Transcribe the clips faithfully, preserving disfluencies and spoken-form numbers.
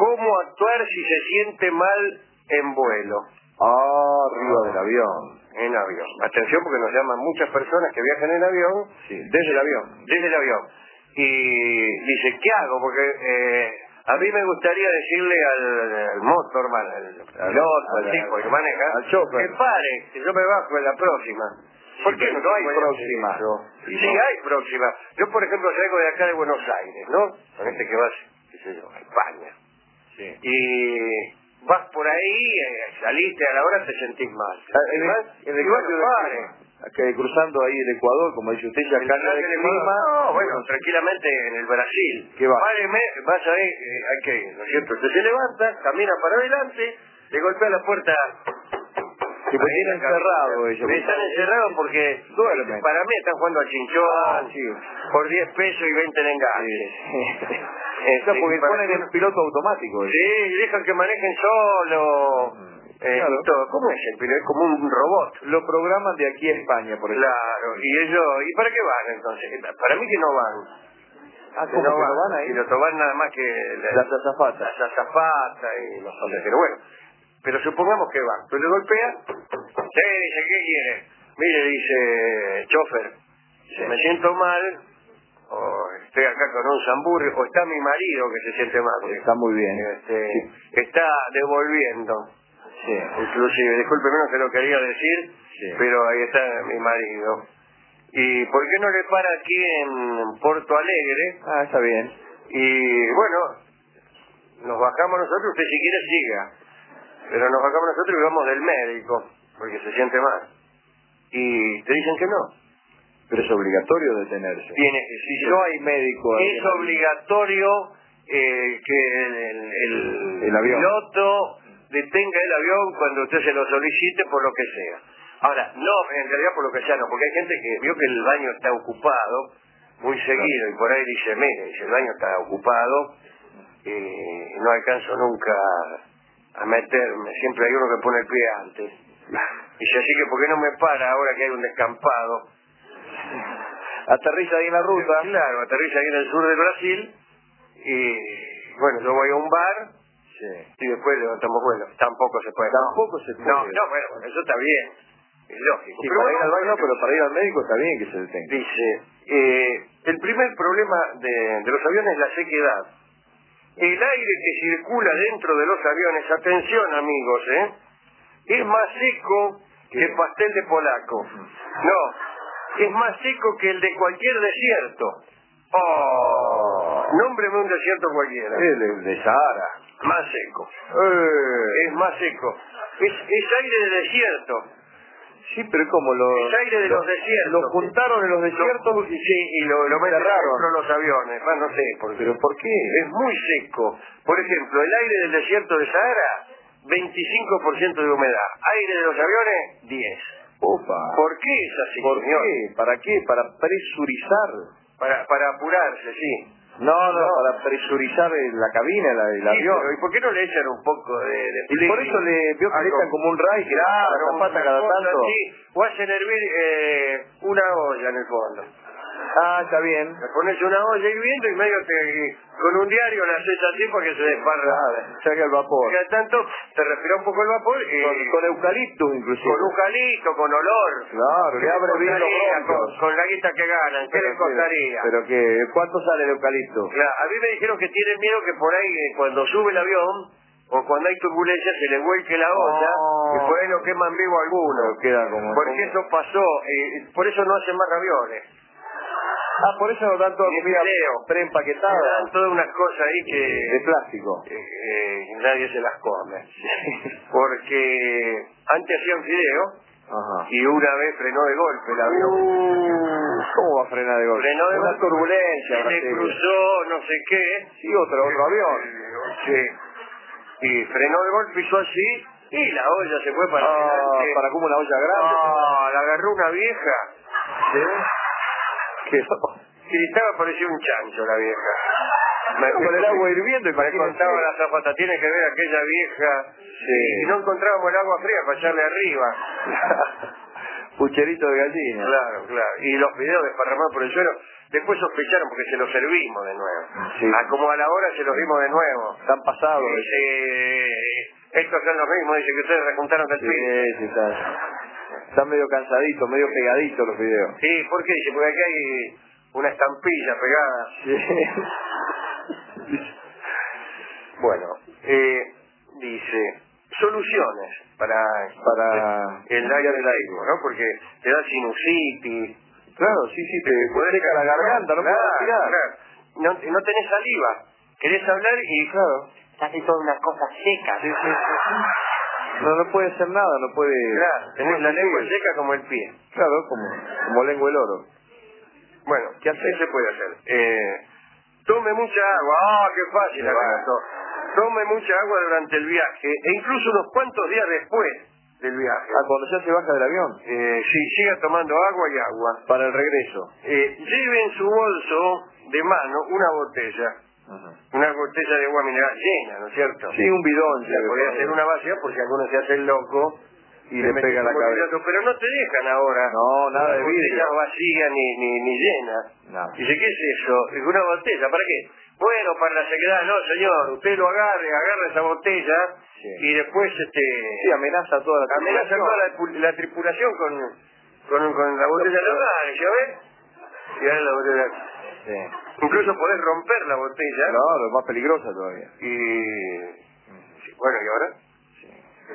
¿Cómo actuar si se siente mal en vuelo? Ah, arriba del avión. En avión. Atención, porque nos llaman muchas personas que viajan en avión. Sí, desde el avión. Desde el avión. Y dice, ¿qué hago? Porque eh, a mí me gustaría decirle al, al motorman, al piloto, al tipo que maneja, al chofer, que pare, que yo me bajo en la próxima. ¿Por qué no, no hay próxima? Sí, sí, hay próxima. Yo, por ejemplo, salgo de acá de Buenos Aires, ¿no? Con este que vas, qué sé yo, a España. Sí. Y vas por ahí, eh, saliste a la hora, te sentís mal. En el, en el y bueno, pare. Acá, cruzando ahí el Ecuador, como dice usted, ya acá no hay clima. No, bueno, tranquilamente en el Brasil. ¿Qué va? Páreme, vas ahí, eh, hay que ir, ¿no es cierto? Usted se levanta, camina para adelante, le golpea la puerta. Que me tienen encerrado ellos. Me están encerrados porque duermen. Para mí están jugando al chinchón, ah, sí. por diez pesos y veinte en enganche. Sí. Eso porque ponen el piloto automático. Sí, y dejan que manejen solo. Mm. Eh, claro. y todo. ¿Cómo es el piloto? Es como un robot. Lo programan de aquí a España, por ejemplo. Claro, y ellos, ¿y para qué van entonces? Para mí que no van. Ah, ¿cómo no que van, no van ahí? Y lo toman nada más que la, las azafatas. Las azafatas y los hombres, pero bueno. Pero supongamos que van. Tú le golpeas, sí, dice, ¿qué quiere? Mire, dice, chofer, sí. Me siento mal, o estoy acá con un zambur, o está mi marido que se siente mal. Está muy bien. Este, sí. Está devolviendo. Sí. Inclusive, discúlpeme, no se lo quería decir, sí. Pero ahí está mi marido. ¿Y por qué no le para aquí en Porto Alegre? Ah, está bien. Y bueno, nos bajamos nosotros, usted si quiere siga. Pero nos bajamos nosotros y vamos del médico, porque se siente mal. Y te dicen que no. Pero es obligatorio detenerse. Tiene, si no hay médico... Es obligatorio eh, que el, el, el, el avión. piloto detenga el avión cuando usted se lo solicite por lo que sea. Ahora, no, en realidad por lo que sea no, porque hay gente que vio que el baño está ocupado muy seguido y por ahí dice, mire, dice, el baño está ocupado y no alcanzo nunca a meterme, siempre hay uno que pone el pie antes. Dice, así que ¿por qué no me para ahora que hay un descampado? Aterriza ahí en la ruta. Claro, aterriza ahí en el sur del Brasil y bueno, yo voy a un bar sí. Y después levantamos vuelo. Tampoco se puede. Tampoco no. se puede. No, no, bueno, eso está bien. Es lógico. Sí, pero para bueno, ir al baño, pero para ir al médico está bien que se detenga. Dice, eh, el primer problema de, de los aviones es la sequedad. El aire que circula dentro de los aviones, atención amigos, ¿eh? Es más seco que el pastel de polaco. No, es más seco que el de cualquier desierto. Oh, nómbreme un desierto cualquiera. El, el de Sahara. Más seco. Eh, es más seco. Es, es aire de desierto. Sí, pero como lo... Es aire de lo, los desiertos. Lo juntaron en los desiertos lo, sí, y lo, lo metieron dentro de los aviones. Más no sé por qué. ¿Pero por qué? Es muy seco. Por ejemplo, el aire del desierto de Sahara, veinticinco por ciento de humedad. Aire de los aviones, diez. Opa. ¿Por qué es así, ¿Por señor? qué? ¿Para qué? Para presurizar. Para, para apurarse, sí. No, no, no, para presurizar la cabina, la del sí, avión. Pero, ¿y por qué no le echan un poco de, de Y por eso le vio que le echan como un ray, que claro, la zapata cada cosa, tanto. Sí, o hacen hervir eh, una olla en el fondo. Ah, está bien. Le pones una olla hirviendo y medio te, con un diario la haces así para que se desparra. Ah, saca el vapor. Y al tanto te respira un poco el vapor y... Con, con eucalipto inclusive. Con eucalipto, con olor. Claro, le abre bien los bronquios. Con, con la guita que ganan, ¿qué les costaría? Pero que, ¿cuánto sale el eucalipto? Claro, a mí me dijeron que tienen miedo que por ahí eh, cuando sube el avión o cuando hay turbulencia se le vuelque la olla oh. y por ahí lo queman vivo a alguno. Queda como... Porque como... eso pasó, y por eso no hacen más aviones. Ah, por eso no dan toda comida preempaquetada. Dan todas unas cosas ahí que... De plástico. Eh, eh, nadie se las come. Porque antes hacían fideo Ajá. y una vez frenó de golpe el avión. Uh, ¿Cómo va a frenar de golpe? Frenó de una golpe, turbulencia. Se le cruzó no sé qué. Sí, otro, otro avión. Sí. Y frenó de golpe, hizo así y la olla se fue para ah, adelante. Para como una olla grande. Ah, la agarró una vieja. ¿Sí? ¿Qué? Gritaba, parecía un chancho la vieja. Me, con el agua hirviendo y me contaba la zapata, tiene que ver aquella vieja. Sí. Y no encontrábamos el agua fría para echarle arriba. Pucherito de gallina. Claro, claro. Y los videos desparramados por el suelo. después sospecharon porque se los servimos de nuevo. Sí. A como a la hora se los dimos de nuevo. Están pasados. Dice, estos son los mismos, dice que ustedes rejuntaron del Sí, pibe. sí, está. Están medio cansaditos, medio pegaditos los videos. Sí, ¿por qué? Dice, porque aquí hay una estampilla pegada. Sí. Bueno, eh, dice, soluciones para, Para el diarreísmo, ¿no? Porque te da sinusitis. Claro, sí, sí, te puede seca la garganta, no claro, puedes respirar. claro. No, no tenés saliva. Querés hablar y Claro. hace toda una cosa seca. Sí, sí, sí, sí. No, no puede hacer nada, no puede... Claro, tenés puede la lengua sentir. seca como el pie. Claro, como, como lengua el oro. Bueno, ¿qué, ¿qué se puede hacer? Eh, tome mucha agua. ¡Ah, qué fácil! La comentó. Tome mucha agua durante el viaje e incluso unos cuantos días después del viaje. Ah, cuando ya se baja del avión. Eh, sí, siga tomando agua y agua. Para el regreso. Eh, lleve en su bolso de mano una botella. Ajá. Una botella de agua mineral llena, ¿no es cierto? Sí, un bidón. O sea, podría hacer una vacía por si alguno se hace el loco y le pega la cabeza. Pero no te dejan ahora. No, nada de vidrio. Botella vacía ni, ni, ni llena. No. Dice, ¿qué es eso? Dice, una botella, ¿para qué? Bueno, para la sequedad. No, señor, usted lo agarre, agarra esa botella, sí, y después este sí, amenaza a toda la amenaza tripulación. toda la, la tripulación con, con, con la botella de la ¿ya ves? Y ahora la botella. Sí. Incluso podés romper la botella. Claro, es más peligrosa todavía. Y sí, bueno, ¿y ahora? Sí.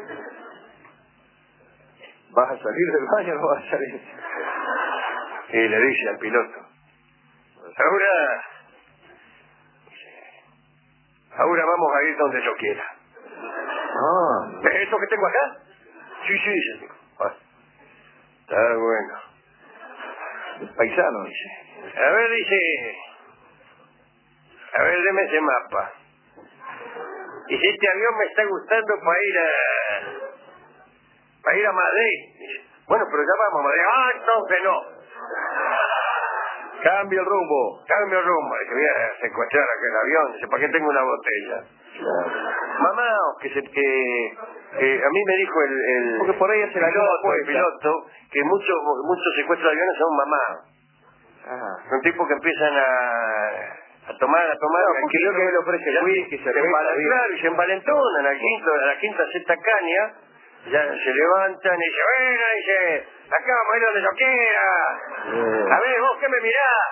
¿Vas a salir del baño o no vas a salir? Y le dice al piloto, ahora ahora vamos a ir donde yo quiera. Ah. ¿Es esto que tengo acá? Sí, sí, sí. Ah, está bueno. Paisano, dice. A ver, dice, a ver, deme ese mapa. Dice, este avión me está gustando para ir a para ir a Madrid. Dice, bueno, pero ya vamos a Madrid. Ah, entonces no. Cambio el rumbo. Cambio el rumbo. Dice, voy a secuestrar aquel avión. Dice, ¿para qué tengo una botella? Claro. Mamá, que se, que eh, a mí me dijo el, el porque por ahí es el piloto, el piloto, que muchos muchos secuestros de aviones son mamás. Ajá. Son tipos que empiezan a, a tomar, a tomar, no, a porque creo que le ofrece ya whisky, se, se envalentonan, claro, y se envalentonan a la quinta, a la quinta, sexta caña, ya se levantan y dicen, bueno, dice, acá vamos a ir donde yo quiera. Yeah. A ver, vos que me mirás.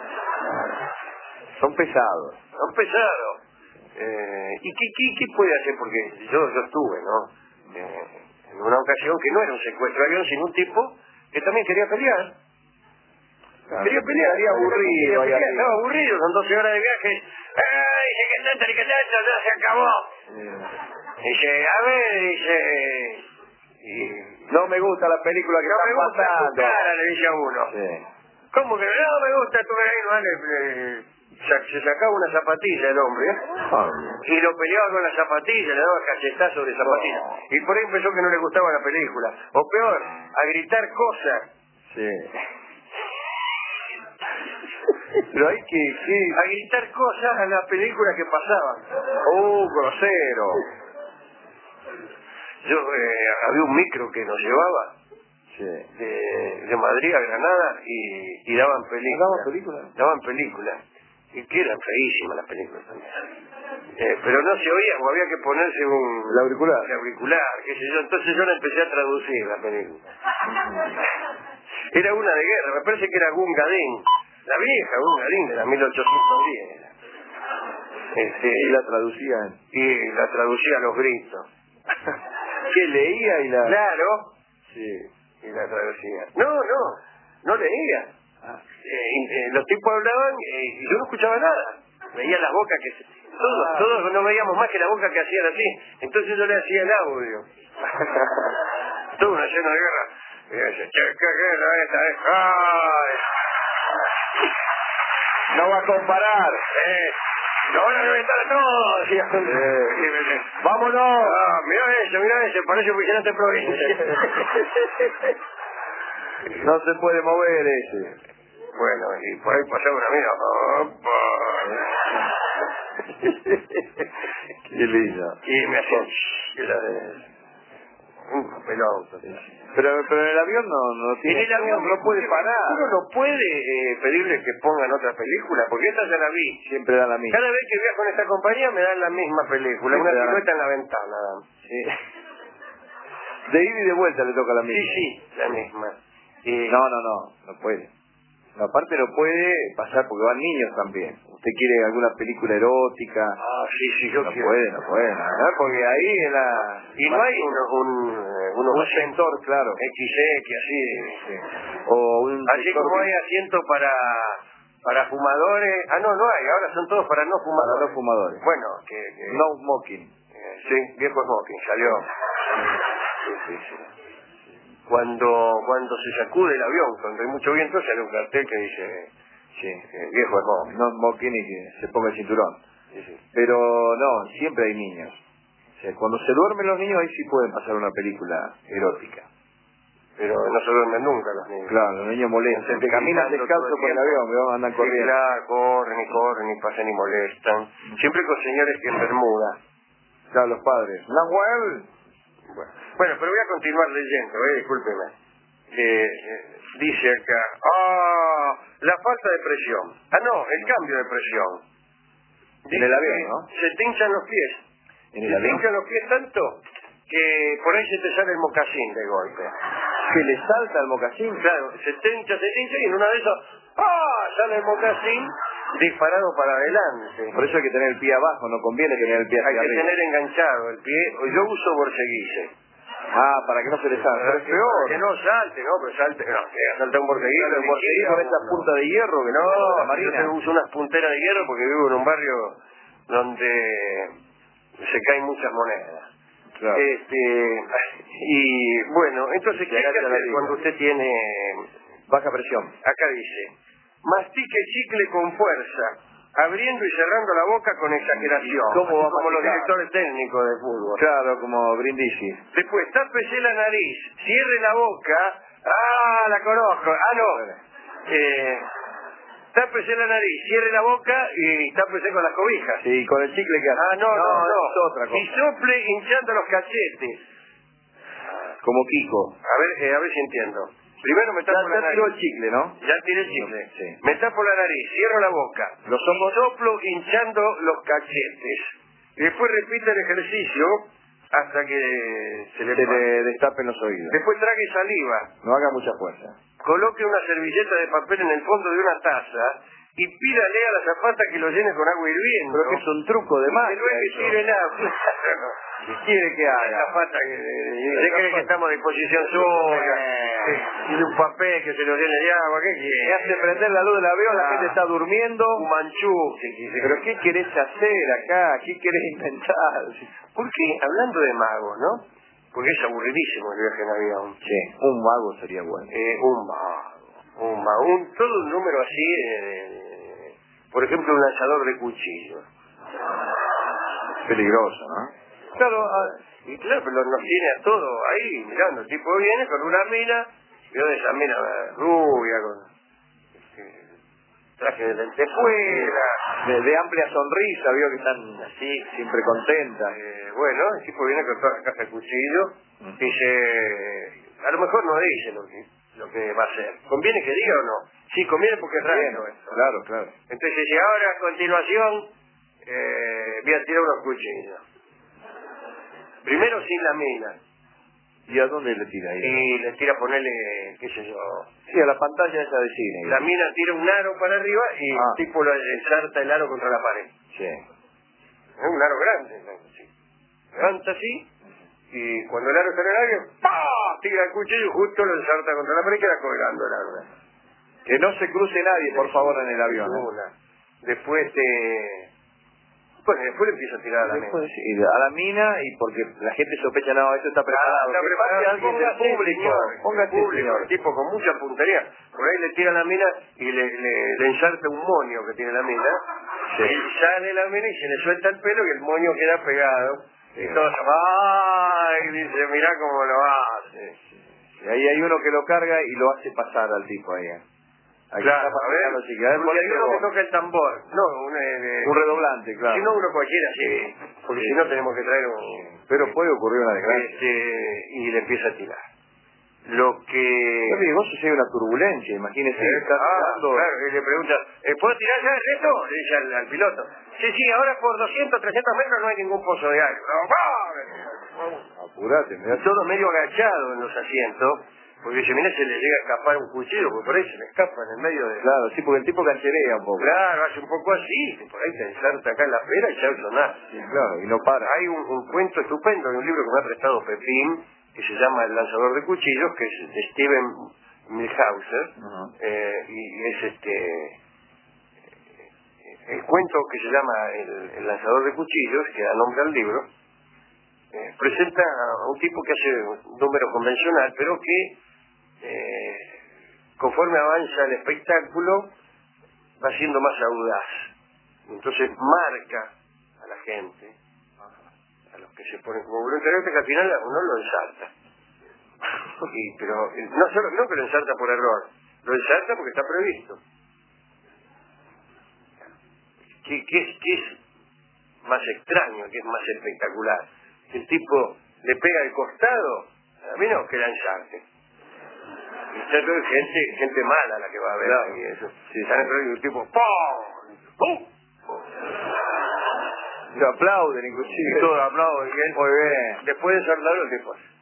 Son pesados. Son pesados. Eh, ¿Y qué, qué, qué puede hacer? Porque yo, yo estuve, ¿no? Eh, en una ocasión que no era un secuestro de avión, sino un tipo que también quería pelear. Claro. Quería pelear. Estaría aburrido. Quería pelear. Estaba aburrido, son doce horas de viaje. ¡Ay, dice que tanto, que tanto, ya se acabó! Yeah. Dice, a ver, dice... Y, no me gusta la película que no están me gusta pasando. tu cara, le dice a uno. Sí. ¿Cómo que no me gusta tu cara? Vale, se sacaba una zapatilla el hombre, ¿eh? Oh, y lo peleaba con la zapatilla, le daba cachetazos sobre zapatilla. Oh. Y por ahí empezó que no le gustaba la película. O peor, a gritar cosas. sí. Pero hay que, que... A gritar cosas a la película que pasaban. ¡Oh, grosero! Yo, eh, había un micro que nos llevaba Sí. de, de Madrid a Granada y, y daban películas. ¿Daban películas? Daban películas. Y que eran feísimas las películas también. Eh, pero no se oía, o había que ponerse un... El auricular. El auricular, qué sé yo. Entonces yo la empecé a traducir la película. Era una de guerra, me parece que era Gungadin. La vieja Gungadin de la mil ochocientos diez. Este, Y la traducían. y la traducía a los gritos. ¿Qué leía y la...? Claro. Sí. Y la traducía. No, no, no leía. Ah. Eh, eh, los tipos hablaban eh, y yo no escuchaba nada. Veía las bocas que... Todos, Ah. todos no veíamos más que la boca que hacían así. Entonces yo le hacía el audio. Toda una escena de guerra. Y decía, che, qué guerra esta es. ¡Ay! No va a comparar. Eh, ¡lo van a reventar a todos! Y- Eh. ¡Vámonos! Ah, mirá ese, mirá ese, parece un vigilante de provincia. No se puede mover ese. Bueno, y por ahí pasaba una mina. ¡Opa! Qué lindo. Y me hacían... y la- un papelón. Pero, pero en el avión no, no tiene... En el avión no puede parar. Uno no puede eh, pedirle que pongan otra película, porque esta ya la vi. Siempre da la misma. Cada vez que viajo en esta compañía me dan la misma película, Siempre una da la- silueta en la ventana. Sí. De ida y de vuelta le toca la misma. Sí, sí, la misma. Eh, No, no, no, no puede. No, aparte no puede pasar porque van niños también. Usted quiere alguna película erótica. Ah, sí, sí, yo No quiero. puede, no puede, no, no, porque ahí en la... Y no hay uno, un, eh, unos un sector, claro. equis equis, así. Sí. O un Así sector como que- hay asientos para para fumadores. Ah, no, no hay, ahora son todos para no fumadores. para los fumadores. Bueno, que... que No smoking. eh, sí, viejo smoking, salió. Sí, sí, sí. Cuando, cuando se sacude el avión, cuando hay mucho viento, sale un cartel que dice Sí. eh, viejo smoking. No smoking y que se ponga el cinturón. Sí, sí. Pero no, siempre hay niños. O sea, cuando se duermen los niños, ahí sí pueden pasar una película erótica. Pero no se duermen nunca los niños. Claro, los niños molestan. Gente Caminan gritando descalzos todo el por el tiempo. avión, ¿vio? Andan Sí, corriendo. claro, corren y corren y pasan y molestan. Siempre con señores que en Bermuda. Claro, los padres. Nahuel. Bueno, bueno, pero voy a continuar leyendo, eh, discúlpeme. Eh, eh, dice acá, ah, la falta de presión. Ah, no, el cambio de presión. En el avión, que ¿no? Se te hinchan los pies. En Se el te avión. hinchan los pies tanto que por ahí se te sale el mocasín de golpe. Que le salta el mocasín. Claro, se te hincha, se te hincha y en una de esas, ¡ah! Sale el mocasín disparado para adelante. Por eso hay que tener el pie abajo, no conviene tener el pie Hay hacia que arriba. tener enganchado el pie. Yo uso borseguice. Ah, para que no se le salga. Pero es peor. Que no salte, no, pero salte, no, que salta un borseguillo. El borseguí con esas puntas de hierro que no, de la No, yo marina. te uso unas punteras de hierro porque vivo en un barrio donde se caen muchas monedas. Claro. Este, y bueno, entonces, ¿qué hay que Llegaste a la hacer liga. cuando usted tiene, Baja presión. acá dice, mastique chicle con fuerza, abriendo y cerrando la boca con exageración, ¿Cómo va a como los masticar? directores técnicos de fútbol. Claro, como Brindisi. Después, tápese la nariz, cierre la boca. ¡Ah, la conozco! ¡Ah, no! Eh, tápese la nariz, cierre la boca y tápese con las cobijas. Sí, con el chicle que hace. Ah, no, no, no. es otra cosa. Y sople hinchando los cachetes. Como Kiko. A ver, eh, a ver si entiendo. Primero me tapo Ya, la ya nariz. tiró el chicle, ¿no? Ya tiré el chicle. Sí. Me tapo la nariz, cierro la boca. Los ojos. Y soplo hinchando los cachetes. Y después repite el ejercicio hasta que se le Se pase. le destapen los oídos. Después trague saliva. No haga mucha fuerza. Coloque una servilleta de papel en el fondo de una taza y pídale a la azafata que lo llene con agua hirviendo. Pero que es un truco de magia. Pero es que eso. tire el agua. ¿Qué quiere que La haga? azafata que... ¿Usted cree que estamos a disposición suya? Eh. Y de un papel que se lo llene de agua, ¿qué Me quiere? hace prender la luz del avión, la Ah. gente está durmiendo. Un manchú. Sí, sí, sí. ¿Pero qué querés hacer acá? ¿Qué querés inventar? ¿Por qué? Hablando de magos, ¿no? Porque es aburridísimo el viaje en avión. Sí, un mago sería bueno. Eh, un mago, un mago, un, todo un número así, eh, por ejemplo, un lanzador de cuchillos. Peligroso, ¿no? Claro, ah, y claro, pero nos tiene a todos ahí, mirando, el tipo viene con una mina, vio de esa mina eh, rubia, con eh, traje de lentejuela, De, de amplia sonrisa, vio que están así, siempre contentas. eh, bueno, el tipo viene con toda la caja de cuchillo, dice, a lo mejor no dice lo que, lo que va a hacer. ¿Conviene que diga o no? Sí, conviene porque es raro esto. Claro, claro. Entonces dice, ahora a continuación eh, voy a tirar unos cuchillos. Primero sin la mina. ¿Y a dónde le tira ahí? Y le tira a ponerle, qué sé yo. Sí, a la pantalla esa de cine. La mina tira un aro para arriba y Ah. el tipo le ensarta el aro contra la pared. Sí. Es un aro grande, ¿no? Sí. Levanta así y cuando el aro está en el aire, ¡pah! Tira el cuchillo y justo lo ensarta contra la pared y queda colgando el aro. Que no se cruce nadie, por favor, en el avión. ¿eh? Una. Después te... Bueno, después le empieza a tirar a la mina. Después, sí, a la mina y porque la gente sospecha, no, esto está preparado. Ah, está Que preparado. pase alguien del Póngase, público. señor, Póngase, público, señor. el tipo con mucha puntería. Por ahí le tira a la mina y le, le, le ensarta un moño que tiene la mina. Sí. Y sale la mina y se le suelta el pelo y el moño queda pegado. Sí. Y todos, ¡ay! Dice, mirá cómo lo hace. Y ahí hay uno que lo carga y lo hace pasar al tipo ahí. ¿eh? Aquí Claro, está a ver, pasando, chica. A ver, porque hay ponete uno que vos. toca el tambor, no, un, eh, Un redoblante, claro. si no uno cualquiera, sí, porque Sí. si no tenemos que traer un... Pero puede ocurrir una desgracia. Este, y le empieza a tirar. Lo que... No, digo, si hay una turbulencia, imagínese que Eh, está ah, tirando... claro, y le pregunta, eh, ¿puedo tirar ya el resto? Le dice al, al piloto. Sí, sí, ahora por doscientos, trescientos metros no hay ningún pozo de agua. Apurate, mirá. Y todo medio agachado en los asientos, porque dice, mira, se le llega a escapar un cuchillo, porque por ahí se le escapa en el medio de... Claro, sí, porque el tipo cancherea un poco. Claro, hace un poco así, por ahí te ensarta acá en la pera y ya no nada. Sí, claro, y no para. Hay un, un cuento estupendo, hay un libro que me ha prestado Pepín, que se llama El lanzador de cuchillos, que es de Steven Milhauser, Ajá. eh, y, y es este... El cuento que se llama El, el lanzador de cuchillos, que da nombre al libro, eh, presenta a un tipo que hace un número convencional, pero que eh, conforme avanza el espectáculo va siendo más audaz. Entonces marca a la gente, a los que se ponen como voluntarios, que al final uno lo ensarta. Y, pero no solo no que lo ensarta por error, lo ensarta porque está previsto. ¿Qué, qué, es, ¿Qué es más extraño, qué es más espectacular? Que el tipo le pega al costado, a mí no, que la ensarte. Y está todo gente, gente mala la que va a ver Claro. ahí eso. Sí, Están sí. atrás y el tipo ¡pum! ¡pum! Lo aplauden inclusive. Y todo aplauden. Y él, Muy bien. después de saltarlo, el tipo hace.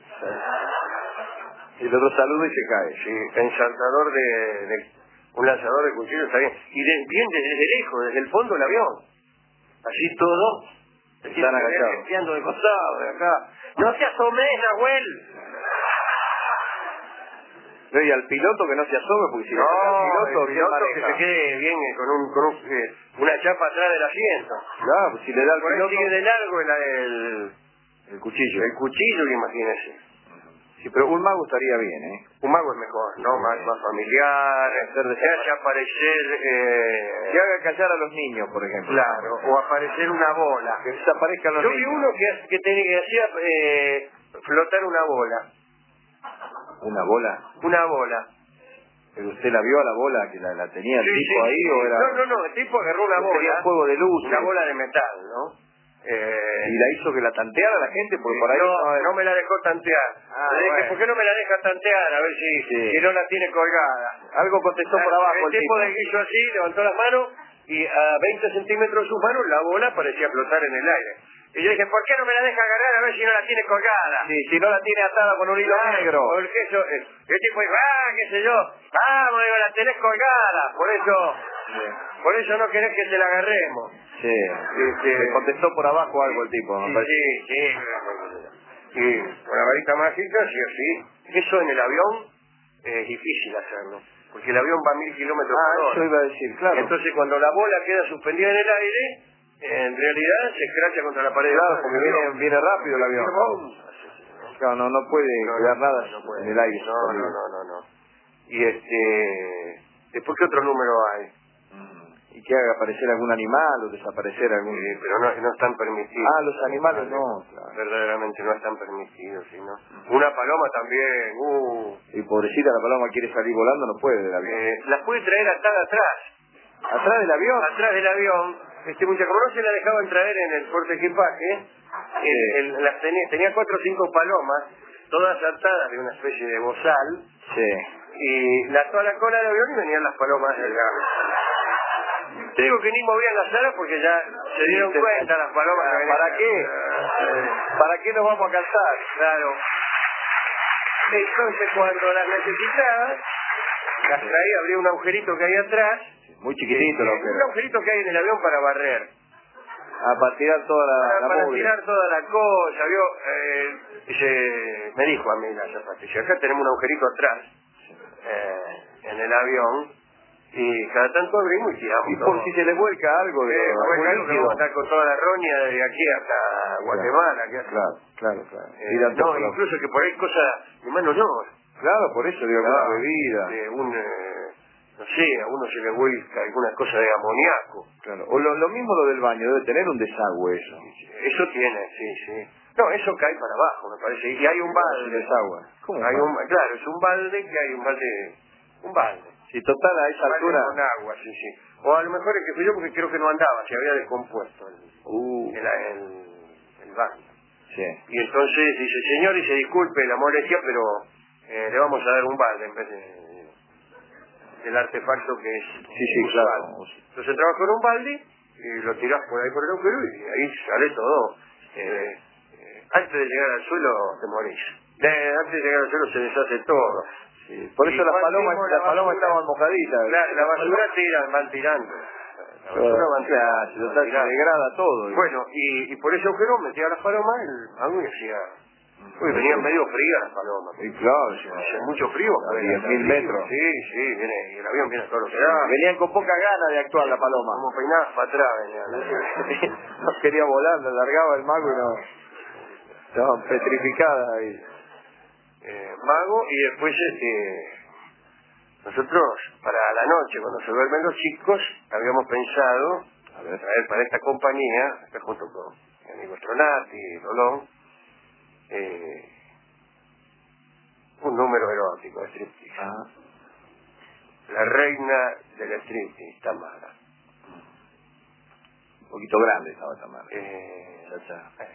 Y el otro saluda y se cae. Sí, ensartador de, de un lanzador de cuchillos está bien. Y de, bien desde lejos, desde el fondo del avión. Así todo. Están agachados. Espiando de costado, de acá. ¡No te asomes, Nahuel! No, y al piloto que no se asome, porque si No, le toca al piloto, el ¿quién piloto que maneja? se quede bien eh, con, un, con un, eh, una chapa atrás del asiento. Claro, pues si le da al Por ahí piloto sigue de largo el, el, el cuchillo. el cuchillo, imagínese. Sí, pero un mago estaría bien, ¿eh? Un mago es mejor, ¿no? Más, más familiar, Hacer de- que hace aparecer... Eh, Que haga callar a los niños, por ejemplo. claro, o aparecer una bola. Que desaparezcan los Yo vi niños. uno que, que, tenía, que hacía eh, flotar una bola. ¿Una bola? Una bola. ¿Pero usted la vio a la bola que la, la tenía el Sí, tipo sí, ahí sí. o era...? No, no, no, el tipo agarró una o tenía bola. un juego de luz. Una bola de metal, ¿no? Eh, ¿Y la hizo que la tanteara la gente? Porque por ahí... no, no me la dejó tantear. Ah, Le dije, bueno. ¿por qué no me la deja tantear? A ver si, Sí. si no la tiene colgada. Algo contestó por abajo El el tipo tipo. de hizo así, levantó las manos y a veinte centímetros de sus manos la bola parecía flotar en el aire. Y yo dije, ¿por qué no me la deja agarrar a ver si no la tiene colgada? Sí, si no la tiene atada con un hilo Claro, negro. porque eso, eh, el tipo dijo, ah, qué sé yo, vamos, digo, la tenés colgada, por eso, por eso no querés que te la agarremos. Sí. Este, Le contestó por abajo algo el tipo. me Sí, parece. sí, sí. Y con la varita mágica, sí o sí. Eso en el avión es difícil hacerlo, porque el avión va a mil kilómetros Ah, por hora. eso iba a decir, claro. Entonces cuando la bola queda suspendida en el aire, en realidad se escracha contra la pared. Claro, del porque avión. viene, viene rápido el avión. Claro, no, no puede No, quedar no, nada no puede. en el aire. No, no, no, no, no. Y este... Después, ¿qué otro número hay? Mm. Y que haga aparecer algún animal o desaparecer algún... Eh, pero no, no están permitidos. Ah, los animales no, claro. Verdaderamente no están permitidos, sino... Una paloma también, uh... Y pobrecita la paloma quiere salir volando, no puede del avión. Eh, las puede traer atada atrás. ¿Atrás del avión? Atrás del avión. Este muchacho, como no se la dejaban traer en el porte equipaje, el- el- las tenía, tenía cuatro o cinco palomas, todas atadas de una especie de bozal, Sí. y la ató a la cola del avión y venían las palomas del gas. Te digo que ni movían las alas porque ya se dieron Sí, te- cuenta las palomas que venían. ¿Para qué? Eh, ¿Para qué nos vamos a cansar? Claro. Entonces cuando las necesitaba, las traía, abría un agujerito que hay atrás. Muy chiquitito el Eh, agujero. Un agujerito que hay en el avión para barrer. Ah, para tirar toda la, Para, la para mugre. tirar toda la cosa, ¿vio? Eh, dice, me dijo a mí la zapatilla, acá tenemos un agujerito atrás, eh, en el avión, y cada tanto abrimos y tiramos Y todo. por si se les vuelca algo de Eh, algún porque algo que líquido. vamos a estar con toda la roña desde aquí hasta Guatemala. Que hace. Claro, claro, claro. Eh, Tiran todo no, lo- incluso que por ahí cosas, hermano, no. Claro, por eso digo, Claro, alguna bebida. de un, eh, no sé, a uno se le vuelca alguna cosa de amoníaco. Claro. O lo, lo mismo lo del baño, debe tener un desagüe eso. Eso tiene, sí, sí. No, eso cae para abajo, me parece. Y hay un Un balde. desagüe. ¿Cómo Hay va? un, claro, es un balde que hay un balde, un balde. Sí, total, a esa altura. Con agua, sí, sí. O a lo mejor es que fui yo porque creo que no andaba, se había descompuesto el, Uh. el, el, el baño. Sí. Y entonces dice, señor, dice, disculpe la molestia, pero eh, le vamos a dar un balde en vez de, del artefacto que es Sí, sí, usual. claro. Entonces entraba con un balde y lo tirás por ahí por el agujero y ahí sale todo. Eh, eh, antes de llegar al suelo te morís. De, antes de llegar al suelo se deshace todo. Sí. Por eso Y las cuando palomas, mismo las la palomas basura- estaban mojaditas. La, la basura tiran, van tirando. La basura van tirando. Se van se tirando. degrada todo. ¿eh? Bueno, y, y por ese agujero metía las palomas el agua y hacía... Uy, venían medio frías las palomas. Sí, claro. Sí. Hacía mucho frío. A diez mil metros. Sí, sí, viene, y el avión viene a todo lo que da. Venían con poca gana de actuar la paloma. Como peinadas para atrás venían. No quería volar, la largaba el mago y no... Estaban petrificadas ahí. Eh, mago, y después este... Nosotros, para la noche, cuando se duermen los chicos, habíamos pensado A ver. traer para esta compañía, acá junto con mi amigo Stronati y Rolón, eh, un número erótico de striptease. Ah. La reina del striptease, Tamara. Un poquito grande estaba Tamara. Eh, Ya está. eh,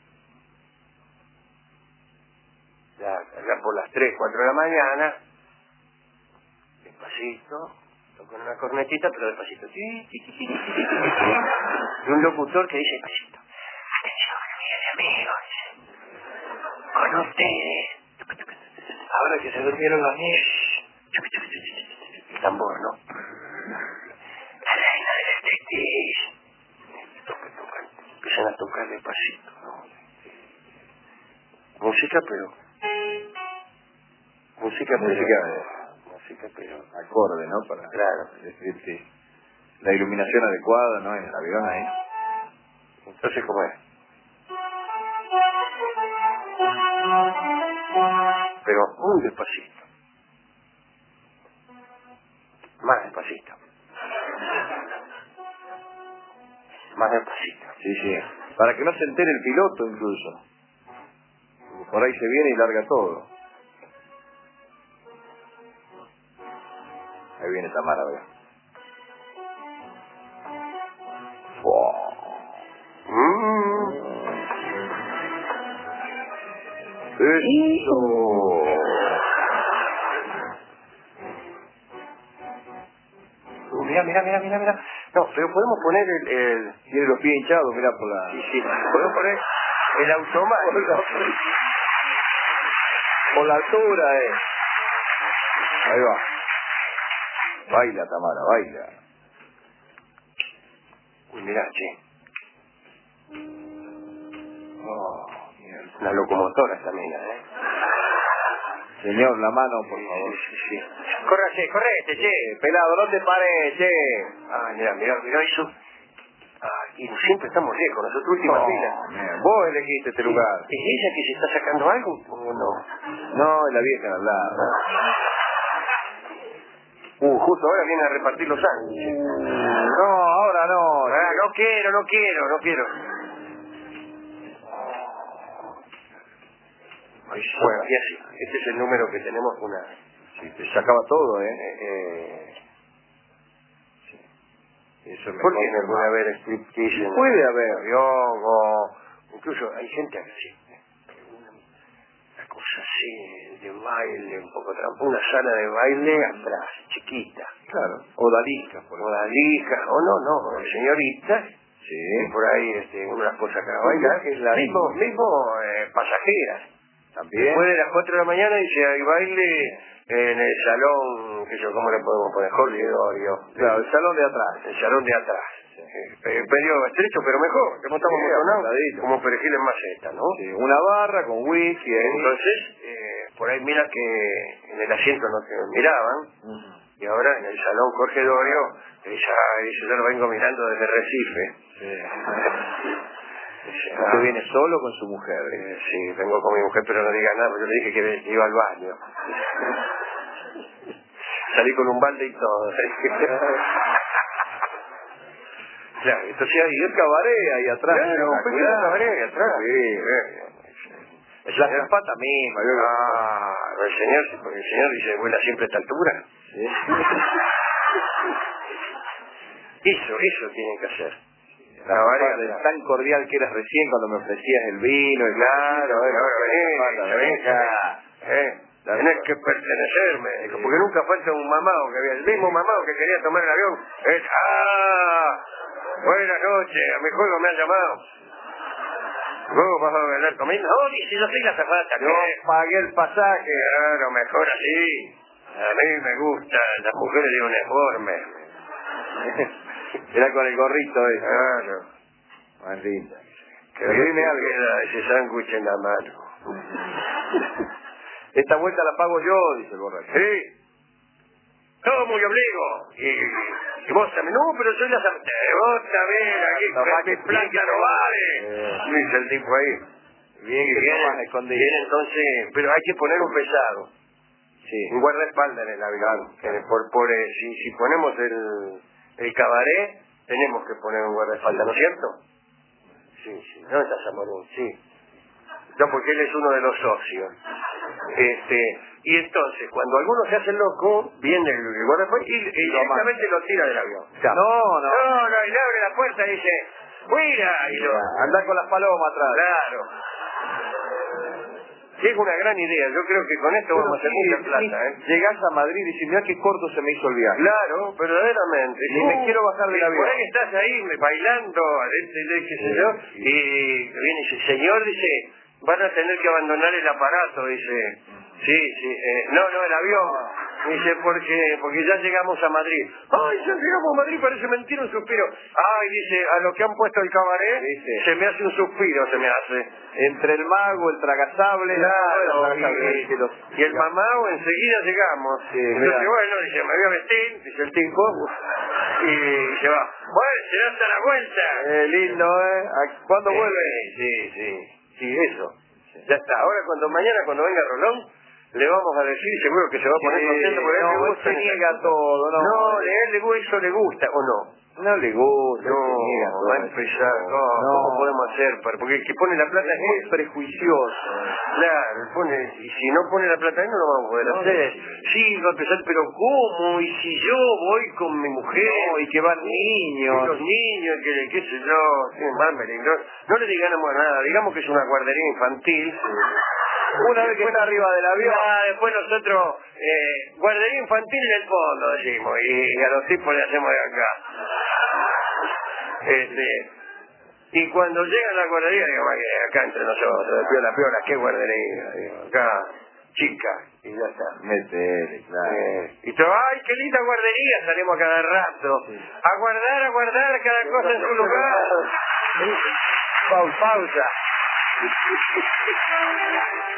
ya, ya por las tres, cuatro de la mañana, despacito, con una cornetita, pero despacito. Y un locutor que dice, despacito, atención, amigas y amigos, con ustedes, ahora que se durmieron los niños, el tambor, ¿no? La reina del striptease. Tocan, tocan, empiezan a tocar despacito, ¿no? Música, pero... Música, pero... Música, Música, pero... acorde, ¿no? Para Claro. decirte la iluminación adecuada, ¿no? En el avión ahí. Entonces, ¿cómo es? Pero muy despacito. Más despacito. Más despacito. Sí, sí. Para que no se entere el piloto incluso. Por ahí se viene y larga todo. Ahí viene Tamara, ¿verdad? Wow. Mm. Eso. Uh, Mira, mira, mira, mira, mira. No, pero podemos poner el... el... Tiene los pies hinchados, mira por la... Sí, sí. Podemos poner el automático. Por la altura, eh. Ahí va. Baila, Tamara, baila. Uy, mira, che. Oh, mierda. Una locomotora esta mina, ¿eh? Señor, la mano, por favor. Sí, sí, sí. Correte, correte, che. Eh, pelado, no te pares, che. Ah, mira, mira, mira eso. Ah, y siempre estamos lejos, nosotros última No, fila. man, vos elegiste este lugar. ¿Es ella que se está sacando algo o no? No, es la vieja de al lado. Uh, justo ahora viene a repartir los sándwiches. No, ahora no. Ah, no quiero, no quiero, no quiero. Bueno, y así, este es el número que tenemos una... Sí, te sacaba todo, ¿eh? Eh, eh, Eso me ¿Por qué confirma. no puede haber striptease en Puede el haber. avión o... Incluso hay gente así, una, una cosa así de baile, un poco trampa, una sala de baile atrás, chiquita. Claro. Odaliscas, por O dalijas, o no, no, señoritas, Sí. y por ahí este, unas cosas que bailar, Es la mismo, mismo eh, pasajeras. También. Después de las cuatro de la mañana dice, hay baile en el salón, que yo, ¿cómo le podemos poner? Corridorio. Claro, el salón de atrás. El salón de atrás. Eh, medio estrecho, pero mejor. Como estamos Sí, amontonados, apretadito. como perejil en maceta, ¿no? Sí, una barra con whisky ahí. Entonces, eh, por ahí mira que en el asiento no te miraban, Ujú. y ahora en el salón Jorge Dorio, dice, ay, yo lo vengo mirando desde Recife. Sí. Dice, Usted ah, viene solo con su mujer. eh, sí, vengo con mi mujer, pero no diga nada, porque yo le dije que iba al baño. Salí con un balde y todo. Claro, entonces ahí Y el cabaret ahí atrás. claro, un pequeño cabaret ahí atrás. Sí. Sí. La zapata misma. yo- Ah, el señor, porque el señor dice, vuela siempre a esta altura. ¿Sí? Eso, eso tienen que hacer. La verdad, tan cordial que eras recién cuando me ofrecías el vino. Y claro, ahora venís, eh, tenés que pertenecerme, dijo, porque nunca falta un mamado que había, el mismo mamado que quería tomar el avión. Es, ¡ah! Buenas noches, a mi juego me han llamado. ¿Luego vas a ganar conmigo? No, dice, yo soy la zapata. Yo pagué el pasaje. Claro, mejor así. A mí me gustan las mujeres de uniforme. Era con el gorrito ese. Claro. Maldita. Que bien me queda ese sándwich en la mano. Esta vuelta la pago yo, dice el borracho. Sí. Todo muy obligo. Y, y vos también. No, pero soy la zapata. Vos también, aquí, mi planta no vale. Dice el tipo ahí. Bien, que viene, escondido. Viene entonces, pero hay que poner un pesado. Sí. Un guardaespaldas en el avión. Claro. Por, por, eh, si, si ponemos el, el cabaret, tenemos que poner un guardaespaldas, ¿no es cierto? Sí, sí. ¿Dónde está Zamorón? Sí. No, porque él es uno de los socios. Este, y entonces, cuando alguno se hace loco, viene el, el guardaespaldas y, y directamente lo tira del avión. No, no. No, no, y le abre la puerta y dice, ¡fuera! Y lo... Anda con las palomas atrás. Claro. Sí, es una gran idea. Yo creo que con esto pero vamos a hacer sí, mucha plata, ¿eh? Llegás a Madrid y dices, mirá qué corto se me hizo el viaje. Claro, verdaderamente. Ni me quiero bajar del avión. Por ahí estás ahí bailando, qué sé yo, y viene y dice, señor, dice, van a tener que abandonar el aparato, dice. Sí, sí, eh, no, no, el avión. Dice, porque porque ya llegamos a Madrid. Ay, ya llegamos a Madrid, parece mentira un suspiro. Ay, dice, a lo que han puesto el cabaret, dice, se me hace un suspiro, se me hace. Entre el mago, el tragasable, claro, el tragazable, y, los, y el mamao, enseguida llegamos. Sí, entonces, bueno, dice, me voy a vestir, dice el tipo, y se va. Bueno, será hasta la vuelta. Eh, lindo, ¿eh? ¿Cuándo sí, vuelve? Sí, sí, sí, eso. Sí. Ya está. Ahora, cuando mañana, cuando venga Rolón, le vamos a decir, seguro que se va a poner sí, contento porque no, a él le gusta. Se niega todo, ¿no? No, a él le gusta, eso le gusta, ¿o no? No le gusta, no, se niega todo. Va a empezar, no, no. ¿Cómo podemos hacer? Para, porque el que pone la plata es muy él. prejuicioso. Claro, pone, y si no pone la plata él no lo vamos a poder no, hacer. No. Sí, va a empezar, pero ¿cómo? Y si yo voy con mi mujer. No, y que van niños. Y los niños, que qué sé yo, sí, mármele, no, no le digamos nada, digamos que es una guardería infantil. Una vez que está arriba del avión. Ah, después nosotros, eh, guardería infantil en el fondo, decimos, y, y a los tipos le hacemos de acá. Este, y cuando llega a la guardería, digo, acá entre nosotros, piola, piola, qué guardería, digo, acá, chica, y ya está. Métele, claro. Eh, y todo, ay, qué linda guardería, salimos a cada rato, sí. a guardar, a guardar cada cosa en su lugar. Pausa. Pausa.